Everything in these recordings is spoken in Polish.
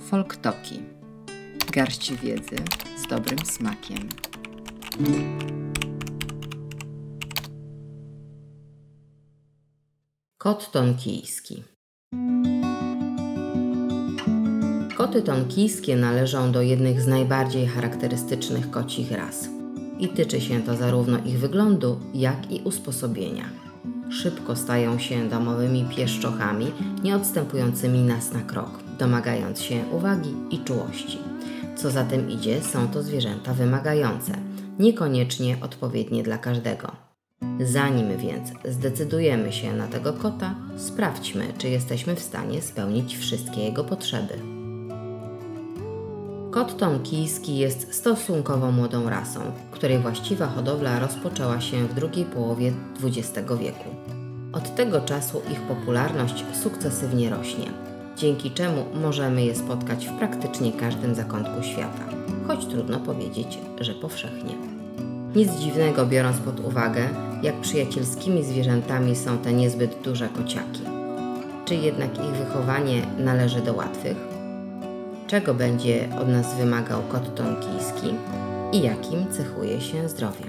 Folktoki. Garść wiedzy z dobrym smakiem. Kot tonkijski. Koty tonkijskie należą do jednych z najbardziej charakterystycznych kocich ras. I tyczy się to zarówno ich wyglądu, jak i usposobienia. Szybko stają się domowymi pieszczochami, nie odstępującymi nas na krok, domagając się uwagi i czułości. Co za tym idzie, są to zwierzęta wymagające, niekoniecznie odpowiednie dla każdego. Zanim więc zdecydujemy się na tego kota, sprawdźmy, czy jesteśmy w stanie spełnić wszystkie jego potrzeby. Kot tonkijski jest stosunkowo młodą rasą, której właściwa hodowla rozpoczęła się w drugiej połowie XX wieku. Od tego czasu ich popularność sukcesywnie rośnie, dzięki czemu możemy je spotkać w praktycznie każdym zakątku świata, choć trudno powiedzieć, że powszechnie. Nic dziwnego, biorąc pod uwagę, jak przyjacielskimi zwierzętami są te niezbyt duże kociaki. Czy jednak ich wychowanie należy do łatwych? Czego będzie od nas wymagał kot tonkijski i jakim cechuje się zdrowiem?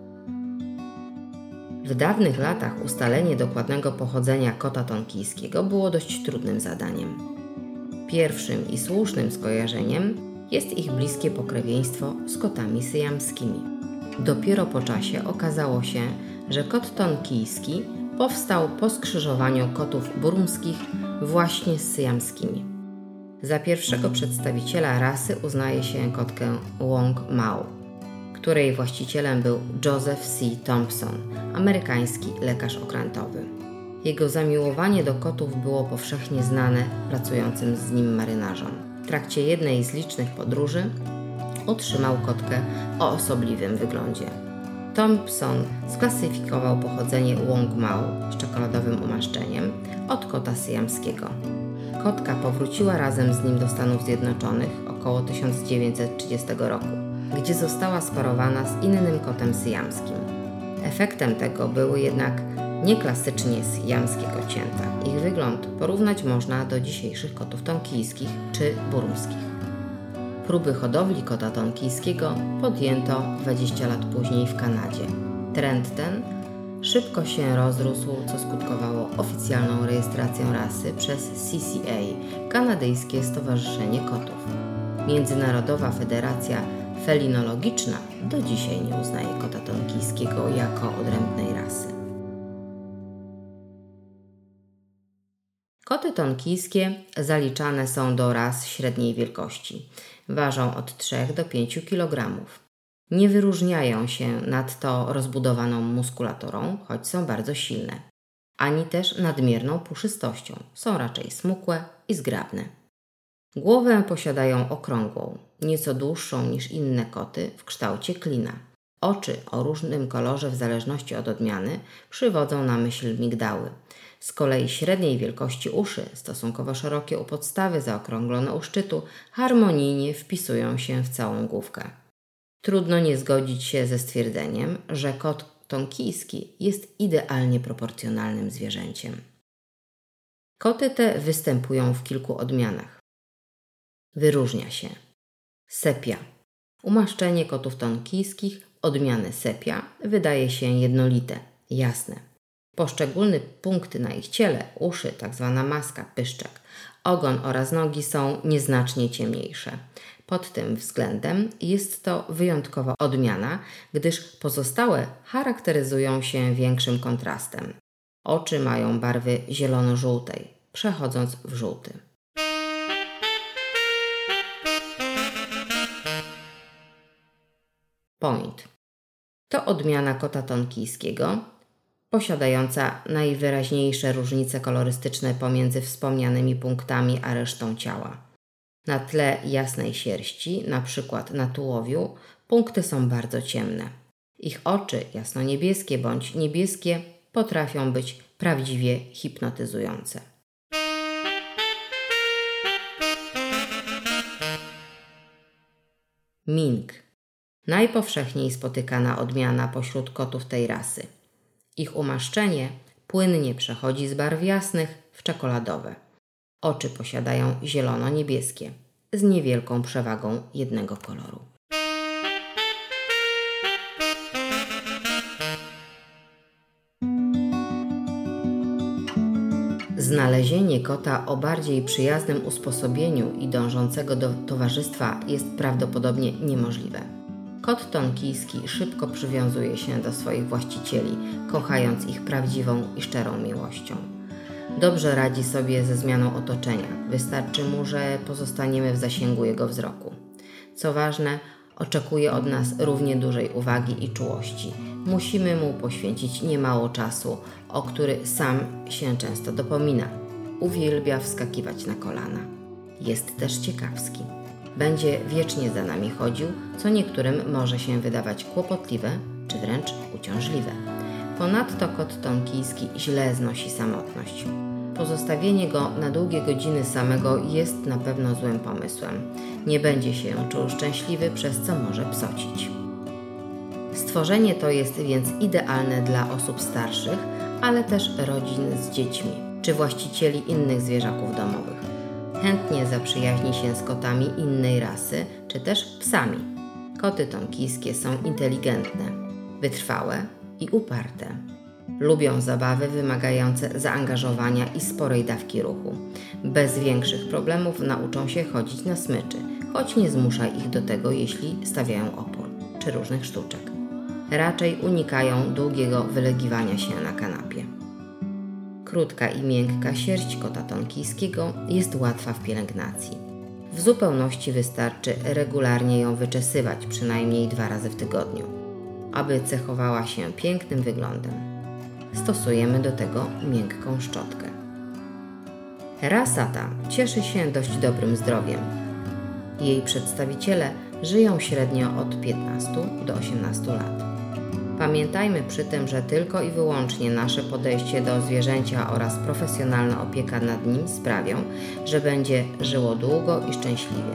W dawnych latach ustalenie dokładnego pochodzenia kota tonkijskiego było dość trudnym zadaniem. Pierwszym i słusznym skojarzeniem jest ich bliskie pokrewieństwo z kotami syjamskimi. Dopiero po czasie okazało się, że kot tonkijski powstał po skrzyżowaniu kotów burmskich właśnie z syjamskimi. Za pierwszego przedstawiciela rasy uznaje się kotkę Wong Mao, której właścicielem był Joseph C. Thompson, amerykański lekarz okrętowy. Jego zamiłowanie do kotów było powszechnie znane pracującym z nim marynarzom. W trakcie jednej z licznych podróży otrzymał kotkę o osobliwym wyglądzie. Thompson sklasyfikował pochodzenie Wong Mao z czekoladowym umaszczeniem od kota syjamskiego. Kotka powróciła razem z nim do Stanów Zjednoczonych około 1930 roku, gdzie została sparowana z innym kotem syjamskim. Efektem tego były jednak nieklasycznie syjamskie kocięta. Ich wygląd porównać można do dzisiejszych kotów tonkijskich czy burmskich. Próby hodowli kota tonkijskiego podjęto 20 lat później w Kanadzie. Trend ten szybko się rozrósł, co skutkowało oficjalną rejestracją rasy przez CCA, Kanadyjskie Stowarzyszenie Kotów. Międzynarodowa Federacja Felinologiczna do dzisiaj nie uznaje kota tonkijskiego jako odrębnej rasy. Koty tonkijskie zaliczane są do ras średniej wielkości. Ważą od 3 do 5 kg. Nie wyróżniają się nadto rozbudowaną muskulaturą, choć są bardzo silne, ani też nadmierną puszystością. Są raczej smukłe i zgrabne. Głowę posiadają okrągłą, nieco dłuższą niż inne koty w kształcie klina. Oczy o różnym kolorze w zależności od odmiany przywodzą na myśl migdały. Z kolei średniej wielkości uszy, stosunkowo szerokie u podstawy, zaokrąglone u szczytu, harmonijnie wpisują się w całą główkę. Trudno nie zgodzić się ze stwierdzeniem, że kot tonkijski jest idealnie proporcjonalnym zwierzęciem. Koty te występują w kilku odmianach. Wyróżnia się sepia. Umaszczenie kotów tonkijskich odmiany sepia wydaje się jednolite, jasne. Poszczególne punkty na ich ciele, uszy, tzw. maska, pyszczek, ogon oraz nogi są nieznacznie ciemniejsze. Pod tym względem jest to wyjątkowa odmiana, gdyż pozostałe charakteryzują się większym kontrastem. Oczy mają barwy zielono-żółtej, przechodząc w żółty. Point. To odmiana kota tonkijskiego, posiadająca najwyraźniejsze różnice kolorystyczne pomiędzy wspomnianymi punktami a resztą ciała. Na tle jasnej sierści, np. na tułowiu, punkty są bardzo ciemne. Ich oczy, jasno-niebieskie bądź niebieskie, potrafią być prawdziwie hipnotyzujące. Ming. Najpowszechniej spotykana odmiana pośród kotów tej rasy. Ich umaszczenie płynnie przechodzi z barw jasnych w czekoladowe. Oczy posiadają zielono-niebieskie. z niewielką przewagą jednego koloru. Znalezienie kota o bardziej przyjaznym usposobieniu i dążącego do towarzystwa jest prawdopodobnie niemożliwe. Kot tonkijski szybko przywiązuje się do swoich właścicieli, kochając ich prawdziwą i szczerą miłością. Dobrze radzi sobie ze zmianą otoczenia, wystarczy mu, że pozostaniemy w zasięgu jego wzroku. Co ważne, oczekuje od nas równie dużej uwagi i czułości. Musimy mu poświęcić niemało czasu, o który sam się często dopomina. Uwielbia wskakiwać na kolana. Jest też ciekawski. Będzie wiecznie za nami chodził, co niektórym może się wydawać kłopotliwe czy wręcz uciążliwe. Ponadto kot tonkijski źle znosi samotność. Pozostawienie go na długie godziny samego jest na pewno złym pomysłem. Nie będzie się czuł szczęśliwy, przez co może psocić. Stworzenie to jest więc idealne dla osób starszych, ale też rodzin z dziećmi czy właścicieli innych zwierzaków domowych. Chętnie zaprzyjaźni się z kotami innej rasy czy też psami. Koty tonkijskie są inteligentne, wytrwałe i uparte. Lubią zabawy wymagające zaangażowania i sporej dawki ruchu. Bez większych problemów nauczą się chodzić na smyczy, choć nie zmusza ich do tego, jeśli stawiają opór, czy różnych sztuczek. Raczej unikają długiego wylegiwania się na kanapie. Krótka i miękka sierść kota tonkijskiego jest łatwa w pielęgnacji. W zupełności wystarczy regularnie ją wyczesywać przynajmniej 2 razy w tygodniu, aby cechowała się pięknym wyglądem. Stosujemy do tego miękką szczotkę. Rasa ta cieszy się dość dobrym zdrowiem. Jej przedstawiciele żyją średnio od 15 do 18 lat. Pamiętajmy przy tym, że tylko i wyłącznie nasze podejście do zwierzęcia oraz profesjonalna opieka nad nim sprawią, że będzie żyło długo i szczęśliwie.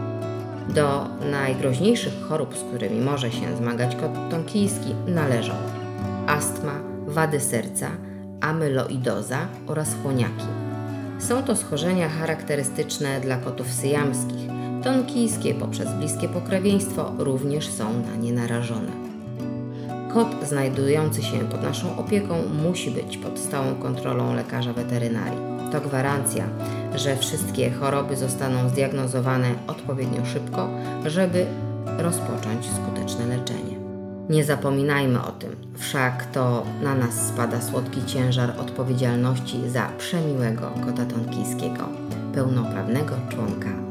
Do najgroźniejszych chorób, z którymi może się zmagać kot tonkijski, należą astma, wady serca, amyloidoza oraz chłoniaki. Są to schorzenia charakterystyczne dla kotów syjamskich. Tonkijskie poprzez bliskie pokrewieństwo również są na nie narażone. Kot znajdujący się pod naszą opieką musi być pod stałą kontrolą lekarza weterynarii. To gwarancja, że wszystkie choroby zostaną zdiagnozowane odpowiednio szybko, żeby rozpocząć skuteczne leczenie. Nie zapominajmy o tym, wszak to na nas spada słodki ciężar odpowiedzialności za przemiłego kota tonkijskiego, pełnoprawnego członka